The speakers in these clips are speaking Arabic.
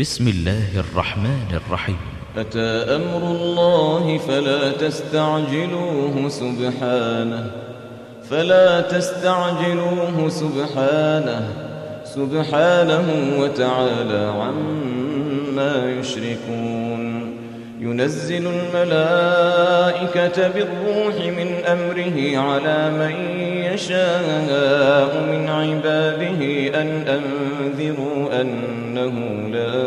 بسم الله الرحمن الرحيم. أتى أمر الله فلا تستعجلوه سبحانه وتعالى عما يشركون. ينزل الملائكة بالروح من أمره على من يشاء من عباده أن أنذروا أنه لا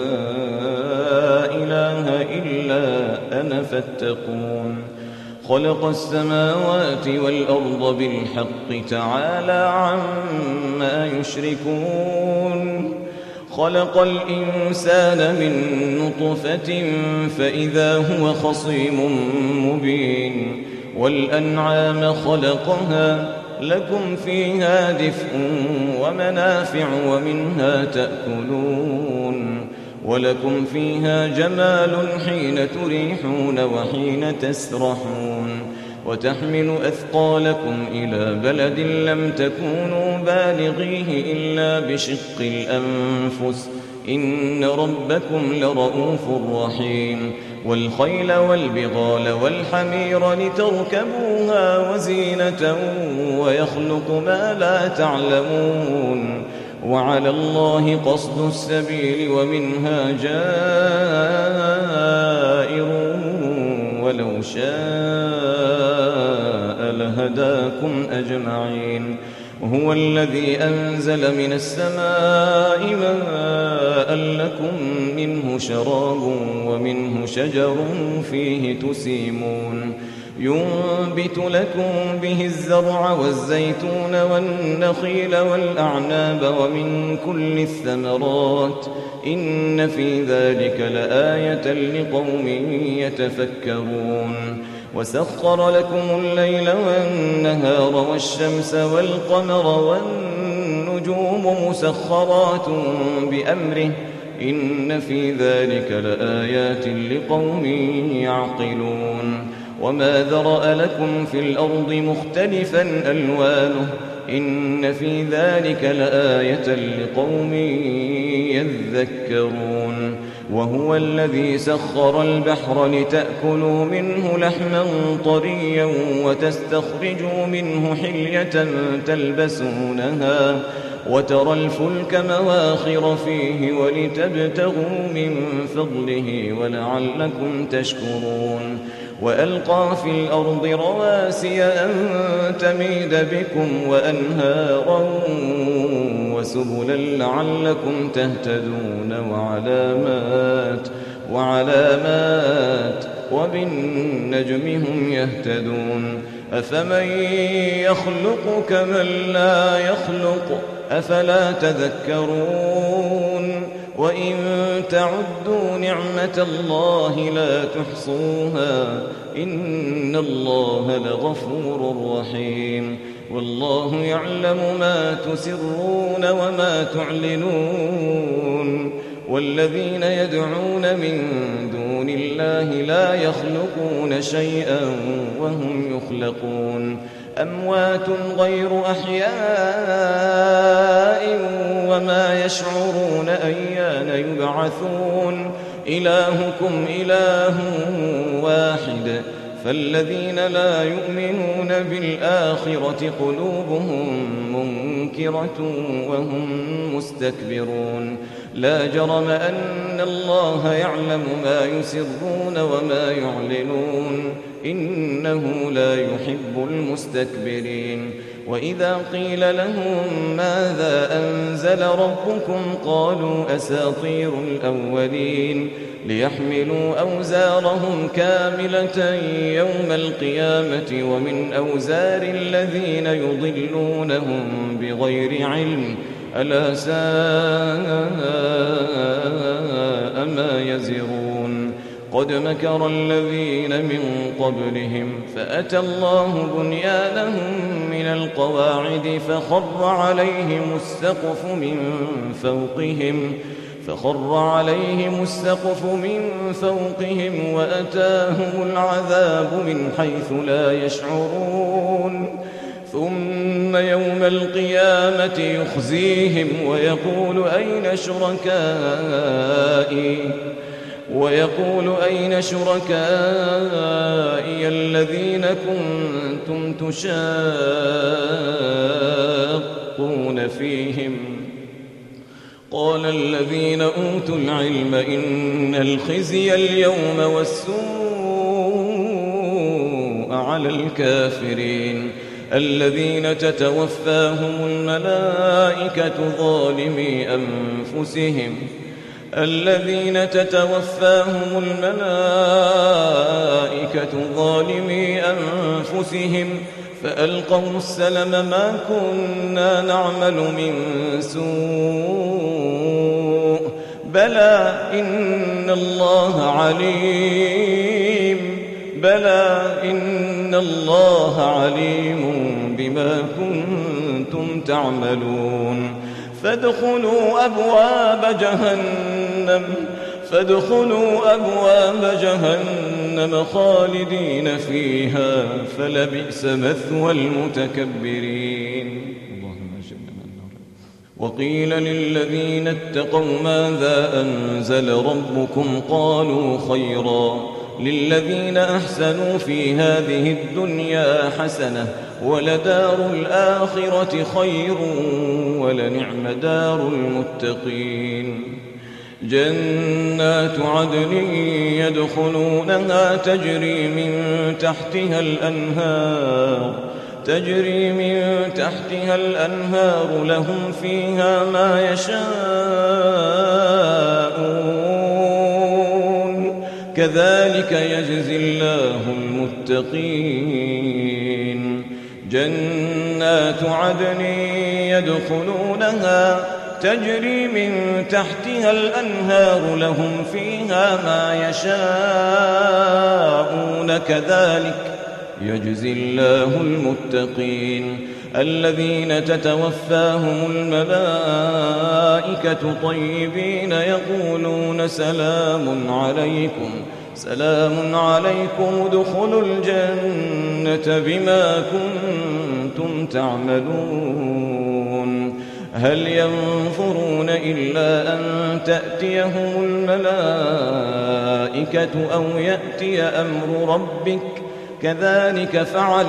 إله إلا أنا فاتقون. خلق السماوات والأرض بالحق تعالى عما يشركون. خلق الإنسان من نطفة فإذا هو خصيم مبين. والأنعام خلقها لكم فيها دفء ومنافع ومنها تأكلون. ولكم فيها جمال حين تريحون وحين تسرحون. وتحمل أثقالكم إلى بلد لم تكونوا بالغيه إلا بشق الأنفس إن ربكم لرؤوف رحيم. والخيل والبغال والحمير لتركبوها وزينة ويخلق ما لا تعلمون. وعلى الله قصد السبيل ومنها جائر ولو شاء لهداكم أجمعين. هو الذي أنزل من السماء ماء لكم منه شراب ومنه شجر فيه تسيمون. ينبت لكم به الزرع والزيتون والنخيل والأعناب ومن كل الثمرات إن في ذلك لآية لقوم يتفكرون. وسخر لكم الليل والنهار والشمس والقمر والنجوم مسخرات بأمره إن في ذلك لآيات لقوم يعقلون. وما ذرأ لكم في الأرض مختلفا ألوانه إن في ذلك لآية لقوم يذكرون. وهو الذي سخر البحر لتأكلوا منه لحما طريا وتستخرجوا منه حلية تلبسونها وترى الفلك مواخر فيه ولتبتغوا من فضله ولعلكم تشكرون. وألقى في الأرض رواسي أن تميد بكم وأنهارا وسبلا لعلكم تهتدون وعلامات وبالنجم هم يهتدون. أفمن يخلق كمن لا يخلق أفلا تذكرون. وإن تعدوا نعمة الله لا تحصوها إن الله لغفور رحيم. والله يعلم ما تسرون وما تعلنون. والذين يدعون من دون الله لا يخلقون شيئا وهم يخلقون. أموات غير أحياء وما يشعرون أيان يبعثون. إلهكم إله واحد فالذين لا يؤمنون بالآخرة قلوبهم منكرة وهم مستكبرون. لا جرم أن الله يعلم ما يسرون وما يعلنون إنه لا يحب المستكبرين. وإذا قيل لهم ماذا أنزل ربكم قالوا أساطير الأولين ليحملوا أوزارهم كاملة يوم القيامة ومن أوزار الذين يضلونهم بغير علم ألا ساء ما يزرون. قد مكر الذين من قبلهم فأتى الله بنيانهم من القواعد فخر عليهم السقف من فوقهم وأتاهم العذاب من حيث لا يشعرون. ثم يوم القيامة يخزيهم ويقول أين شركائي الذين كنتم تشاقون فيهم قال الذين أوتوا العلم إن الخزي اليوم والسوء على الكافرين الذين تتوفاهم الملائكة ظالمي أنفسهم فألقوا السلم ما كنا نعمل من سوء بلى إن الله عليم بما كنتم تعملون فادخلوا أبواب جهنم خالدين فيها فلبئس مثوى المتكبرين. وقيل للذين اتقوا ماذا أنزل ربكم قالوا خيرا للذين أحسنوا في هذه الدنيا حسنة ولدار الآخرة خير ولنعم دار المتقين. جنات عدن يدخلونها تجري من تحتها الأنهار لهم فيها ما يشاءون كذلك يجزي الله المتقين. جنات عدن يدخلونها تجري من تحتها الأنهار لهم فيها ما يشاءون كذلك يجزي الله المتقين. الذين تتوفاهم الملائكة طيبين يقولون سلام عليكم ادخلوا الجنة بما كنتم تعملون. هل ينظرون إلا أن تأتيهم الملائكة أو يأتي أمر ربك كذلك فعل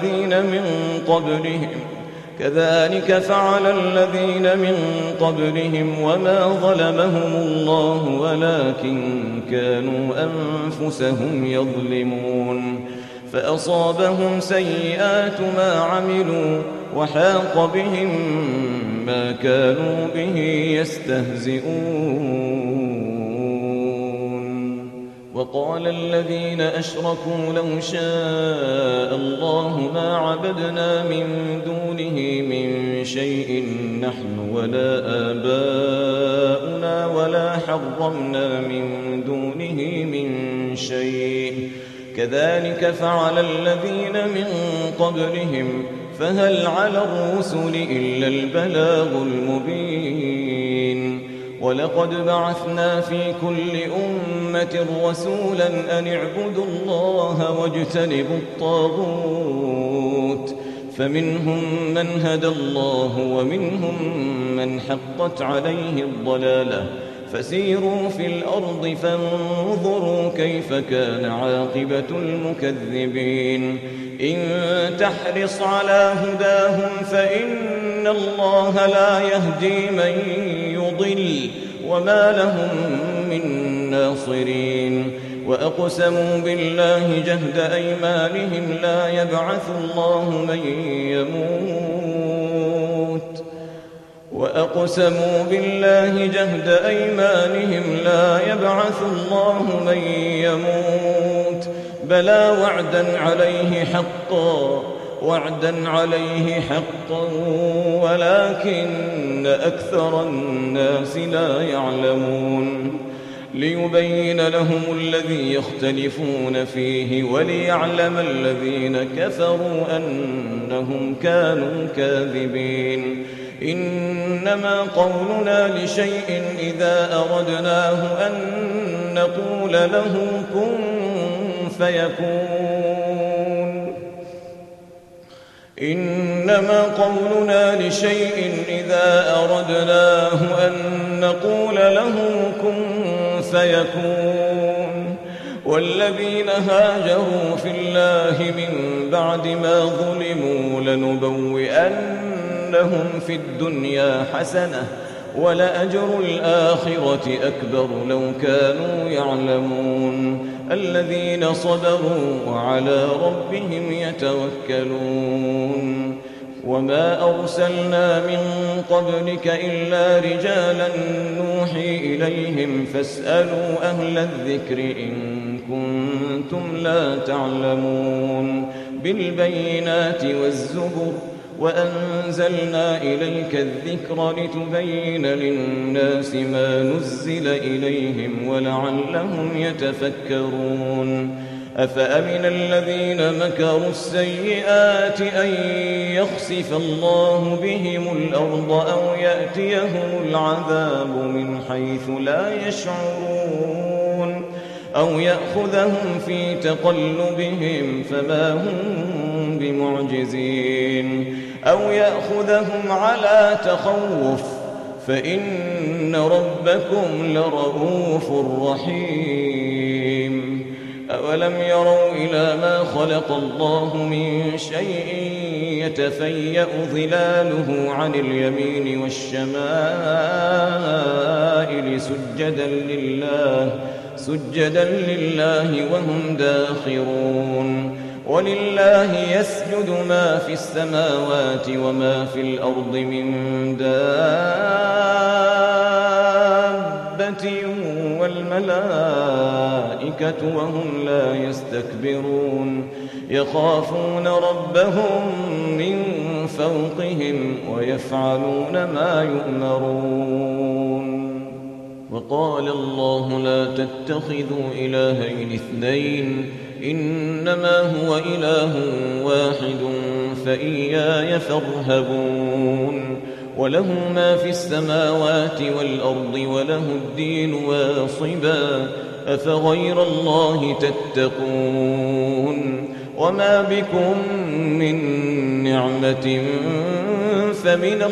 الذين من قبلهم وما ظلمهم الله ولكن كانوا أنفسهم يظلمون. فأصابهم سيئات ما عملوا وحاق بهم ما كانوا به يستهزئون. وقال الذين أشركوا لو شاء الله ما عبدنا من دونه من شيء نحن ولا آباؤنا ولا حرمنا من دونه من شيء كذلك فعل الذين من قبلهم فهل على الرسل إلا البلاغ المبين. ولقد بعثنا في كل أمة رسولا أن اعبدوا الله واجتنبوا الطاغوت فمنهم من هدى الله ومنهم من حقت عليه الضلالة فسيروا في الأرض فانظروا كيف كان عاقبة المكذبين. إن تحرص على هداهم فإن الله لا يهدي من يضل وما لهم من ناصرين. وأقسموا بالله جهد أيمانهم لا يبعث الله من يموت بلى وعدا عليه حقا ولكن أكثر الناس لا يعلمون. ليبين لهم الذي يختلفون فيه وليعلم الذين كفروا أنهم كانوا كاذبين. إنما قولنا لشيء إذا أردناه أن نقول له كن فيكون. إنما قولنا لشيء إذا أردناه أن نقول له كن فيكون. والذين هاجروا في الله من بعد ما ظلموا لنبوئنهم في الدنيا حسنة ولأجر الآخرة أكبر لو كانوا يعلمون. الذين صبروا وعلى ربهم يتوكلون. وما أرسلنا من قبلك إلا رجالا نوحي إليهم فاسألوا أهل الذكر إن كنتم لا تعلمون. بالبينات والزبر وأنزلنا إليك الذكر لتبين للناس ما نزل إليهم ولعلهم يتفكرون. أفأمن الذين مكروا السيئات أن يخسف الله بهم الأرض أو يأتيهم العذاب من حيث لا يشعرون أو يأخذهم في تقلبهم فما هم بمعجزين أو يأخذهم على تخوف فإن ربكم لرؤوف رحيم. أولم يروا إلى ما خلق الله من شيء يتفيأ ظلاله عن اليمين والشمائل سجدا لله وهم داخرون. ولله يسجد ما في السماوات وما في الأرض من دابة والملائكة وهم لا يستكبرون يخافون ربهم من فوقهم ويفعلون ما يؤمرون. وقال الله لا تتخذوا إلهين اثنين إنما هو إله واحد فإياي فارهبون. وله ما في السماوات والأرض وله الدين واصبا أفغير الله تتقون. وما بكم من نعمة فمن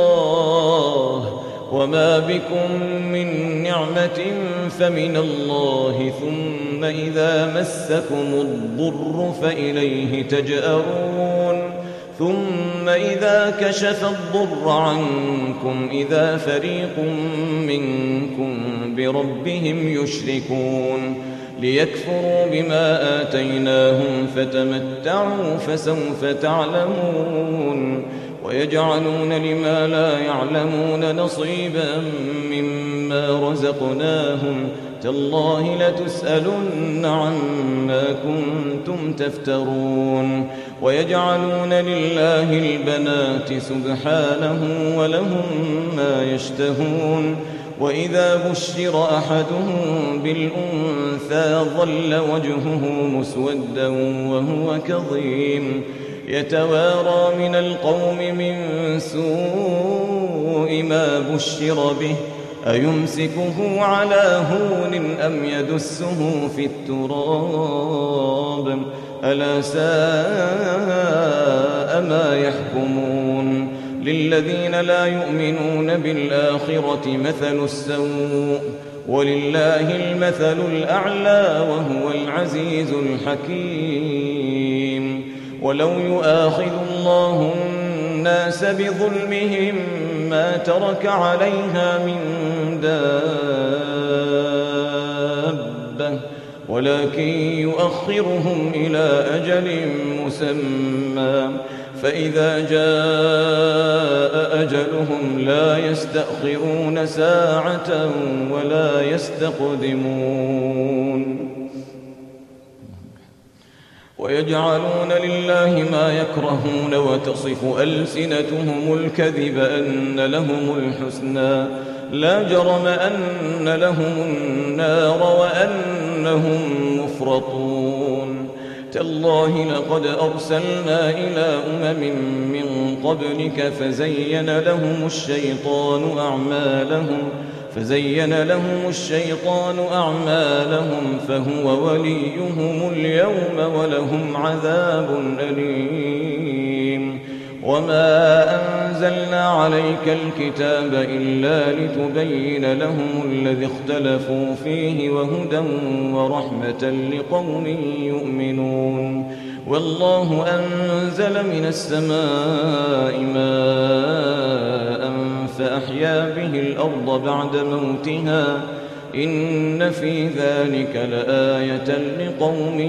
الله ثم إذا مسكم الضر فإليه تجأرون. ثم إذا كشف الضر عنكم إذا فريق منكم بربهم يشركون. ليكفروا بما آتيناهم فتمتعوا فسوف تعلمون. ويجعلون لما لا يعلمون نصيبا مما رزقناهم تالله لتسألن عما كنتم تفترون. ويجعلون لله البنات سبحانه ولهم ما يشتهون. وإذا بشر أحدهم بالأنثى ظل وجهه مسودا وهو كظيم يتوارى من القوم من سوء ما بشر به أيمسكه على هون أم يدسه في التراب ألا ساء ما يحكمون. للذين لا يؤمنون بالآخرة مثل السوء ولله المثل الأعلى وهو العزيز الحكيم. ولو يؤاخذ الله الناس بظلمهم ما ترك عليها من دابة ولكن يؤخرهم إلى أجل مسمى فإذا جاء أجلهم لا يستأخرون ساعة ولا يستقدمون. ويجعلون لله ما يكرهون وتصف ألسنتهم الكذب أن لهم الحسنى لا جرم أن لهم النار وأنهم مفرطون. تالله لقد أرسلنا إلى من قبلك فزين لهم الشيطان أعمالهم فهو وليهم اليوم ولهم عذاب أليم. وما أنزلنا عليك الكتاب إلا لتبين لهم الذي اختلفوا فيه وهدى ورحمة لقوم يؤمنون والله أنزل من السماء ماء فأحيا به الأرض بعد موتها إن في ذلك لآية لقوم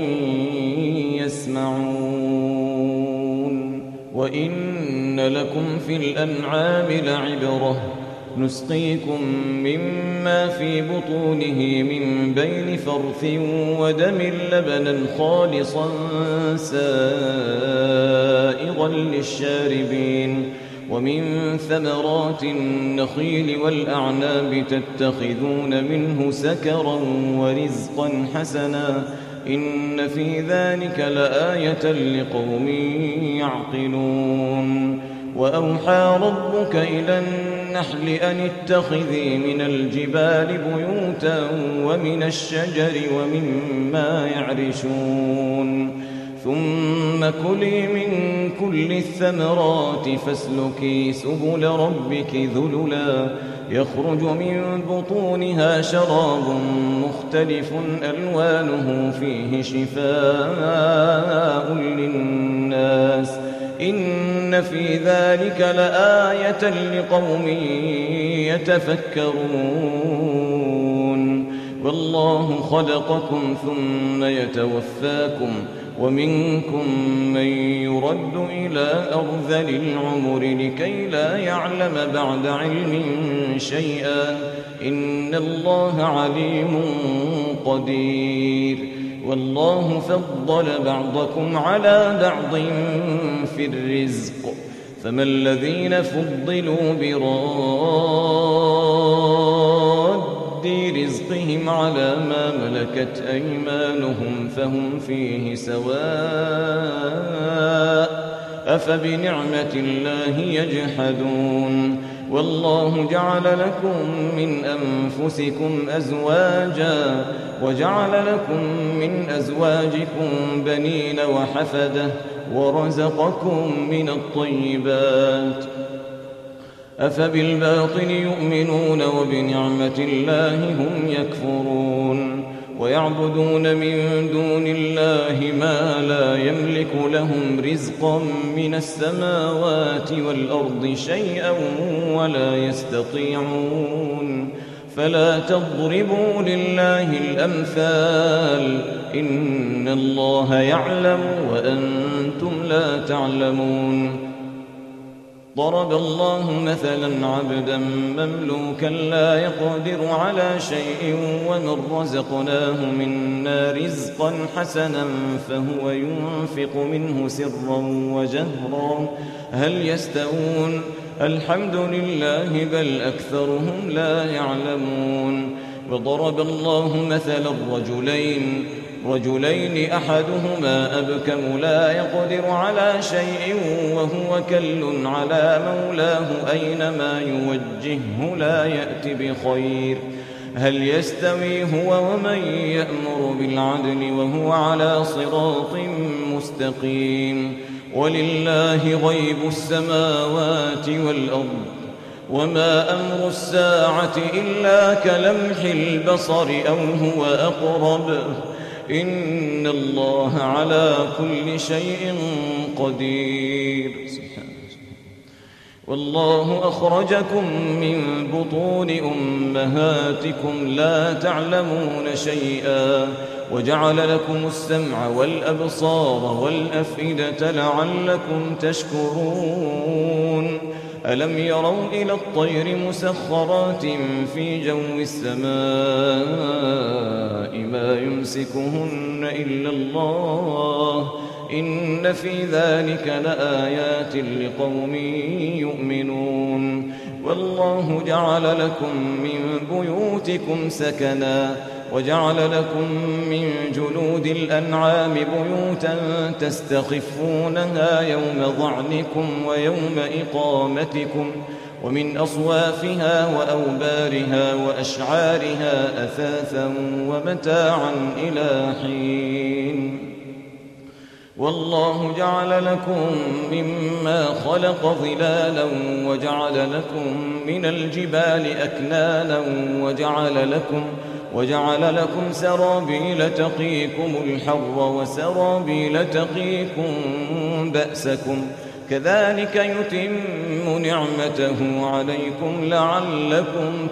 يسمعون وإن لكم في الأنعام لعبرة نسقيكم مما في بطونه من بين فرث ودم لبنا خالصا سائغا للشاربين ومن ثمرات النخيل والأعناب تتخذون منه سكرا ورزقا حسنا إن في ذلك لآية لقوم يعقلون وأوحى ربك إلى النحل أن اتخذي من الجبال بيوتا ومن الشجر ومما يعرشون ثم كلي من كل الثمرات فاسلكي سبل ربك ذللا يخرج من بطونها شراب مختلف ألوانه فيه شفاء للناس إن في ذلك لآية لقوم يتفكرون والله خلقكم ثم يتوفاكم ومنكم من يرد إلى أرذل العمر لكي لا يعلم بعد علم شيئا إن الله عليم قدير والله فضل بعضكم على بعض في الرزق فما الذين فضلوا براد رزقهم على ما ملكت أيمانهم فهم فيه سواء أفبنعمة الله يجحدون والله جعل لكم من أنفسكم أزواجا وجعل لكم من أزواجكم بنين وحفدة ورزقكم من الطيبات أفبالباطل يؤمنون وبنعمة الله هم يكفرون ويعبدون من دون الله ما لا يملك لهم رزقا من السماوات والأرض شيئا ولا يستطيعون فلا تضربوا لله الأمثال إن الله يعلم وأنتم لا تعلمون ضرب الله مثلا عبدا مملوكا لا يقدر على شيء ومن رزقناه منا رزقا حسنا فهو ينفق منه سرا وجهرا هل يستوون الحمد لله بل أكثرهم لا يعلمون وضرب الله مثلا رجلين أحدهما أبكم لا يقدر على شيء وهو كل على مولاه أينما يوجهه لا يأتي بخير هل يستوي هو ومن يأمر بالعدل وهو على صراط مستقيم ولله غيب السماوات والأرض وما أمر الساعة إلا كلمح البصر أو هو أقرب إن الله على كل شيء قدير والله أخرجكم من بطون أمهاتكم لا تعلمون شيئا وجعل لكم السمع والأبصار والأفئدة لعلكم تشكرون ألم يروا إلى الطير مسخرات في جو السماء ما يمسكهن إلا الله إن في ذلك لآيات لقوم يؤمنون والله جعل لكم من بيوتكم سكنا وجعل لكم من جلود الأنعام بيوتا تستخفونها يوم ظعنكم ويوم إقامتكم ومن أصوافها وأوبارها وأشعارها أثاثا ومتاعا إلى حين والله جعل لكم مما خلق ظلالا وجعل لكم من الجبال أكنانا وجعل لكم سرابيل تقيكم الحر وسرابيل تقيكم بأسكم كذلك يتم نعمته عليكم لعلكم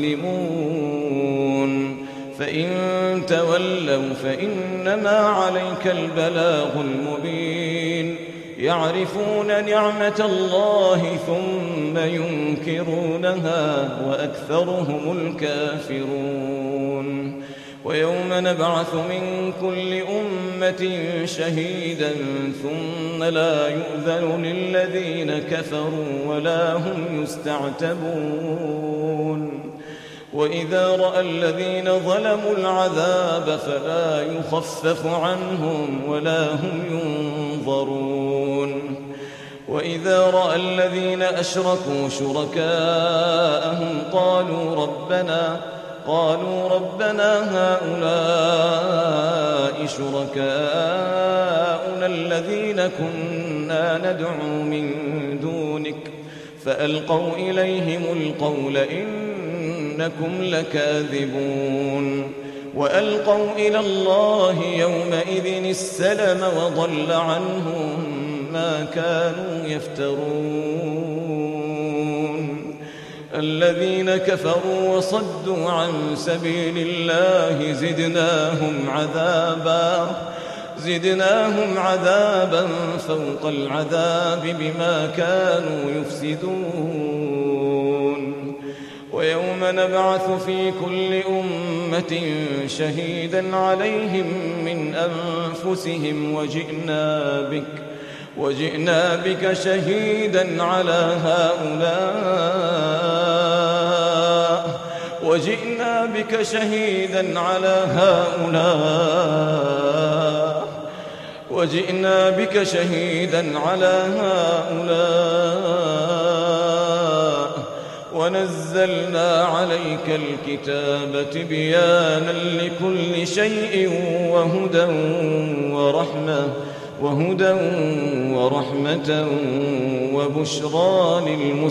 تسلمون فإن تولوا فإنما عليك البلاغ المبين يعرفون نعمة الله ثم ينكرونها وأكثرهم الكافرون ويوم نبعث من كل أمة شهيدا ثم لا يؤذن للذين كفروا ولا هم يستعتبون وإذا رأى الذين ظلموا العذاب فلا يخفف عنهم ولا هم ينظرون وإذا رأى الذين أشركوا شركاءهم قالوا ربنا هؤلاء شركاؤنا الذين كنا ندعو من دونك فألقوا إليهم القول إنكم لكاذبون وألقوا إلى الله يومئذ السلم وضل عنهم ما كانوا يفترون الذين كفروا وصدوا عن سبيل الله زدناهم عذابا فوق العذاب بما كانوا يفسدون ويوم نبعث في كل أمة شهيدا عليهم من أنفسهم وجئنا بك شهيدا على هؤلاء ونزلنا عليك الكتاب تبيانا لكل شيء وهدى ورحمة وبشرى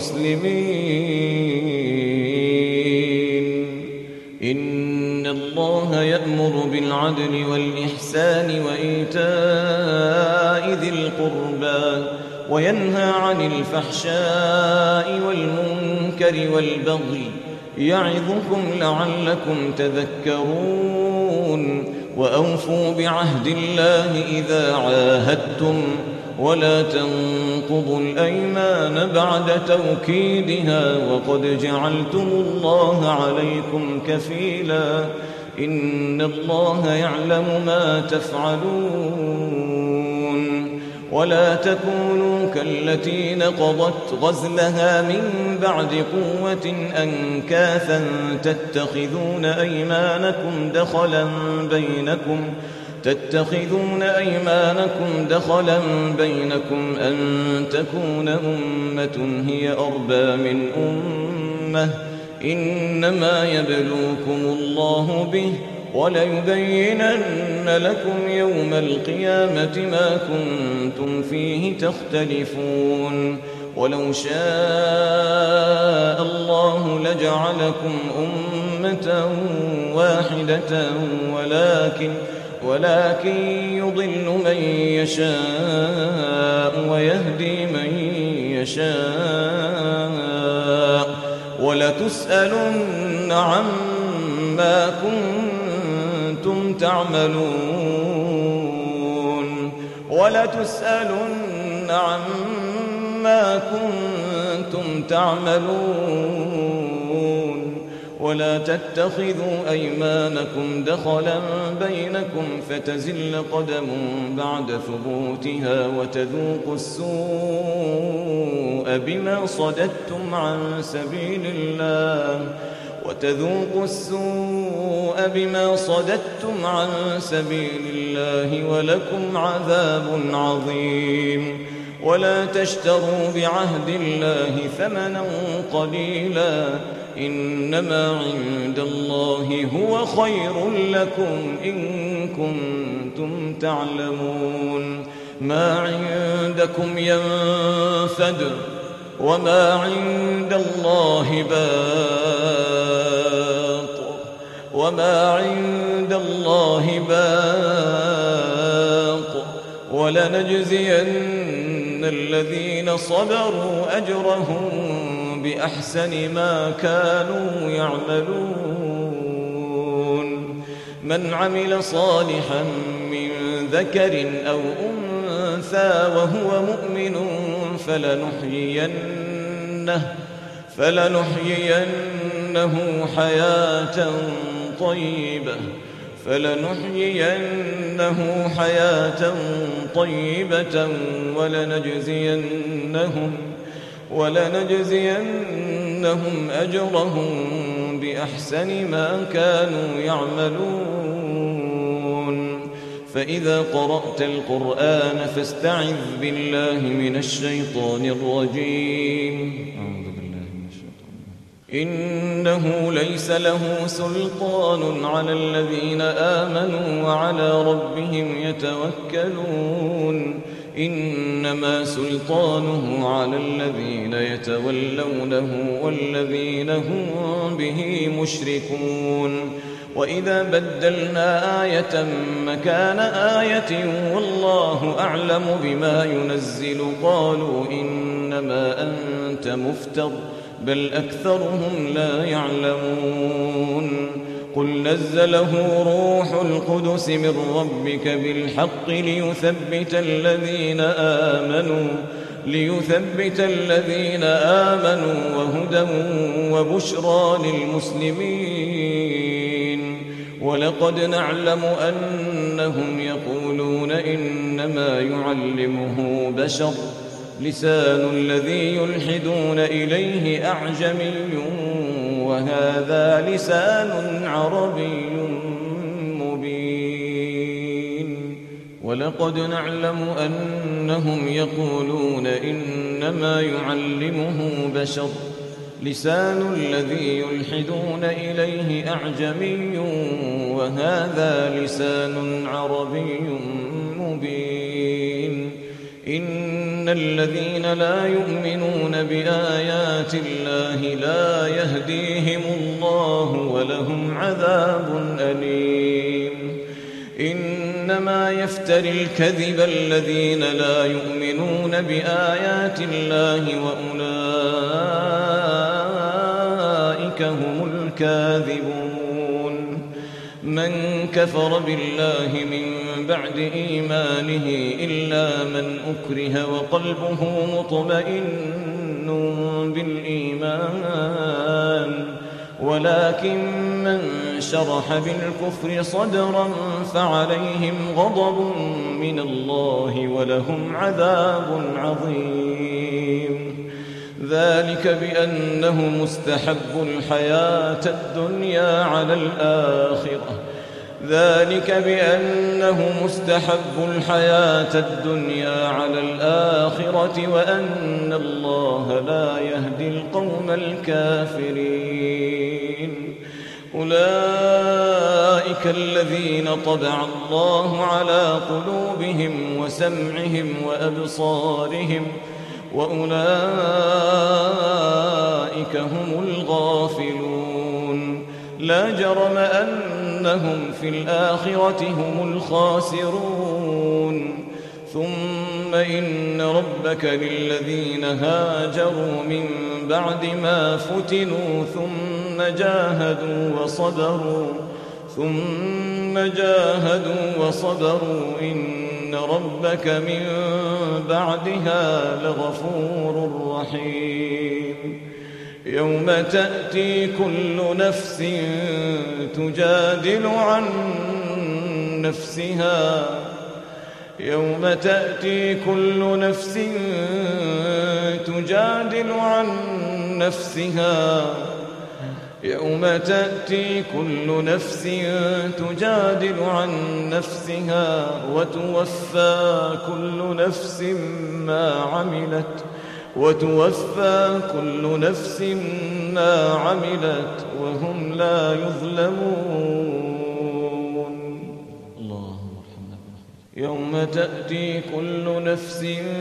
للمسلمين إن الله يأمر بالعدل والإحسان وإيتاء ذي القربى وينهى عن الفحشاء والمنكر والبغي يعظكم لعلكم تذكرون وأوفوا بعهد الله إذا عاهدتم ولا تنقضوا الأيمان بعد توكيدها وقد جعلتم الله عليكم كفيلا إن الله يعلم ما تفعلون ولا تكونوا كالتي نقضت غزلها من بعد قوة أنكاثا تتخذون أيمانكم دخلا بينكم أن تكون أمة هي أربى من أمة إنما يبلوكم الله به وليبينن لكم يوم القيامة ما كنتم فيه تختلفون ولو شاء الله لجعلكم أمة واحدة ولكن يضل من يشاء ويهدي من يشاء ولتسألن عما كنتم تعملون ولا تتخذوا أيمانكم دخلا بينكم فتزل قدم بعد ثبوتها وتذوقوا السوء بما صددتم عن سبيل الله ولكم عذاب عظيم ولا تشتروا بعهد الله ثمنا قليلا إنما عند الله هو خير لكم إن كنتم تعلمون ما عندكم ينفد وما عند الله باق ولنجزين الذين صبروا أجرهم بأحسن ما كانوا يعملون من عمل صالحا من ذكر أو أنثى وهو مؤمن فلنحيينه حياة طيبة ولنجزينهم أجرهم بأحسن ما كانوا يعملون فإذا قرأت القرآن فاستعذ بالله من الشيطان الرجيم. إنه ليس له سلطان على الذين آمنوا وعلى ربهم يتوكلون إنما سلطانه على الذين يتولونه والذين هم به مشركون وإذا بدلنا آية مكان آية والله أعلم بما ينزل قالوا إنما أنت مفتر بل أكثرهم لا يعلمون قل نزله روح القدس من ربك بالحق ليثبت الذين آمنوا وهدى وبشرى للمسلمين ولقد نعلم أنهم يقولون إنما يعلمه بشر لسان الذي يلحدون إليه أعجمي وهذا لسان عربي مبين ولقد نعلم أنهم يقولون إنما يعلمه بشر لسان الذي يلحدون إليه أعجمي وهذا لسان عربي مبين إن الذين لا يؤمنون بآيات الله لا يهديهم الله ولهم عذاب أليم إنما يفتري الكذب الذين لا يؤمنون بآيات الله وأولئك هم الكاذبون من كفر بالله من بعد إيمانه إلا من أكره وقلبه مطمئن بالإيمان ولكن من شرح بالكفر صدرا فعليهم غضب من الله ولهم عذاب عظيم ذلك بأنه مستحب الحياة الدنيا على الآخرة وأن الله لا يهدي القوم الكافرين أولئك الذين طبع الله على قلوبهم وسمعهم وأبصارهم وأولئك هم الغافلون لا جرم أنهم في الآخرة هم الخاسرون ثم إن ربك للذين هاجروا من بعد ما فتنوا ثم جاهدوا وصبروا إن ربك من بعدها لغفور رحيم يوم تأتي كل نفس تجادل عن نفسها وتوفى كل نفس ما عملت وهم لا يظلمون. اللهم ارحمنا يوم تأتي كل نفس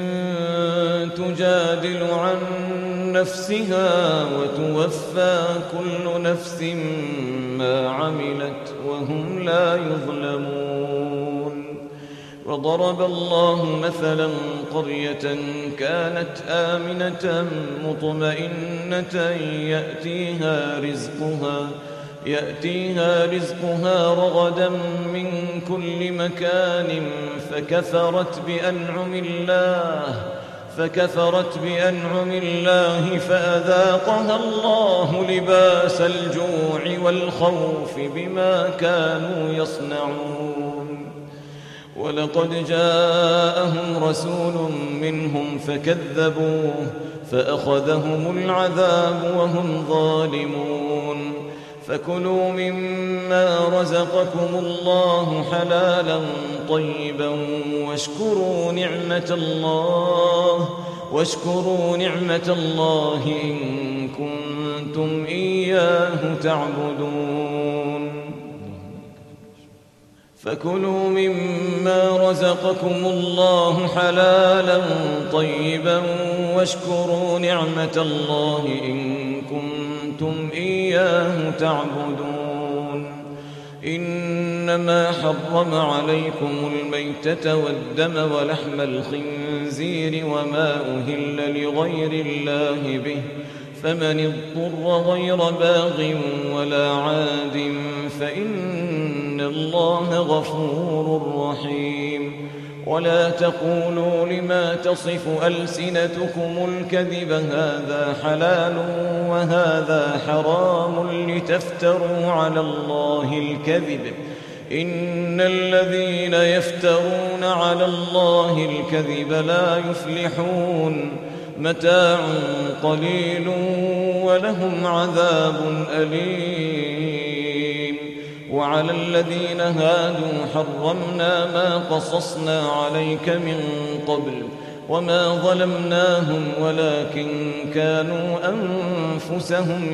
تجادل عن نفسها وتوفى كل نفس ما عملت وهم لا يظلمون. وضرب الله مثلا قرية كانت آمنة مطمئنة يأتيها رزقها رغدا من كل مكان فكفرت بأنعم الله فأذاقها الله لباس الجوع والخوف بما كانوا يصنعون. ولقد جاءهم رسول منهم فكذبوه فأخذهم العذاب وهم ظالمون. فكلوا مما رزقكم الله حلالا طيبا واشكروا نعمة الله إن كنتم إياه تعبدون. فكلوا مما رزقكم الله حلالا طيبا واشكروا نعمة الله إن كنتم إياه تعبدون. إنما حرم عليكم الميتة والدم ولحم الخنزير وما أهل لغير الله به، فمن اضطر غير باغ ولا عاد فإن الله غفور رحيم. ولا تقولوا لما تصف ألسنتكم الكذب هذا حلال وهذا حرام لتفتروا على الله الكذب، إن الذين يفترون على الله الكذب لا يفلحون. متاع قليل ولهم عذاب أليم. وعلى الذين هادوا حرمنا ما قصصنا عليك من قبل وما ظلمناهم ولكن كانوا أنفسهم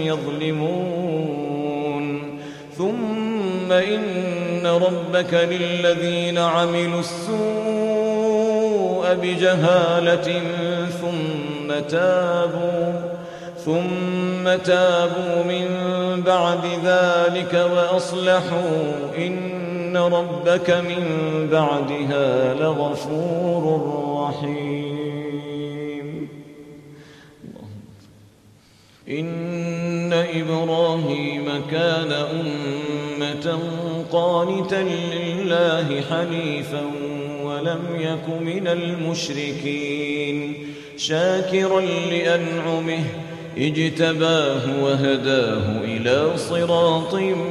يظلمون. ثم إن ربك للذين عملوا السوء بجهالة ثم تابوا من بعد ذلك وأصلحوا إن ربك من بعدها لغفور رحيم. إن إبراهيم كان أمة قانتا لله حنيفا ولم يك من المشركين، شاكرا لأنعمه اجتباه وهداه إلى صراط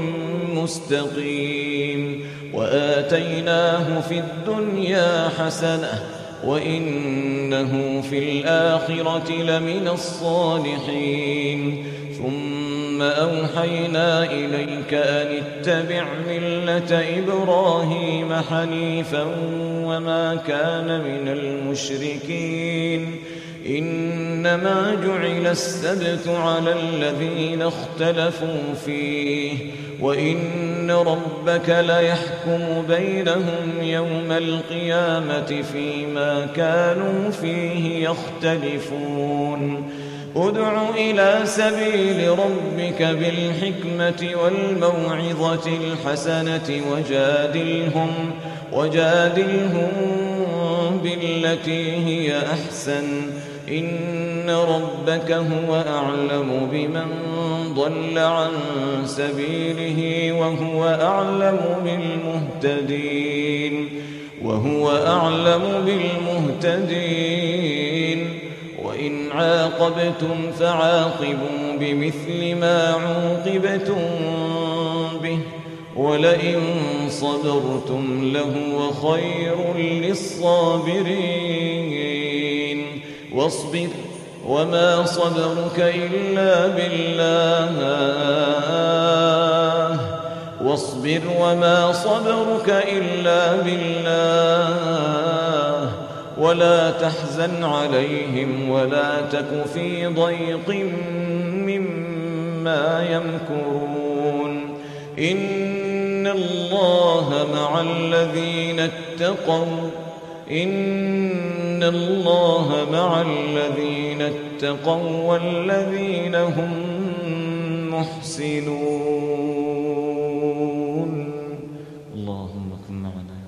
مستقيم. وآتيناه في الدنيا حسنة وإنه في الآخرة لمن الصالحين. ثم أوحينا إليك أن اتبع ملة إبراهيم حنيفا وما كان من المشركين. إنما جعل السبت على الذين اختلفوا فيه وإن ربك ليحكم بينهم يوم القيامة فيما كانوا فيه يختلفون. ادع إلى سبيل ربك بالحكمة والموعظة الحسنة وجادلهم بالتي هي أحسن. إن ربك هو أعلم بمن ضل عن سبيله وهو أعلم بالمهتدين. وإن عاقبتم فعاقبوا بمثل ما عوقبتم به ولئن صبرتم لهو خير للصابرين. واصبر وما صبرك إلا بالله ولا تحزن عليهم ولا تك في ضيق مما يمكرون. إن إن الله مع الذين اتقوا إن الله مع الذين اتقوا والذين هم محسنون. اللهم كن معنا.